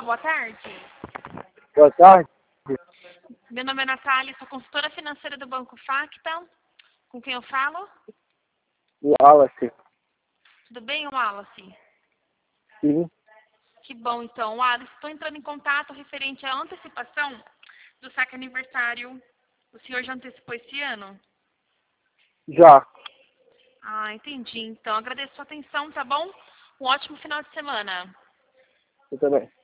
boa tarde. Boa tarde. Meu nome é Natália, sou consultora financeira do Banco Facta. Com quem eu falo? Wallace. Tudo bem, Wallace? Sim. Que bom, então. Wallace, estou entrando em contato referente à antecipação do saque aniversário. O senhor já antecipou esse ano? Já. Ah, entendi. Então, agradeço a sua atenção, tá bom? Um ótimo final de semana. Eu também.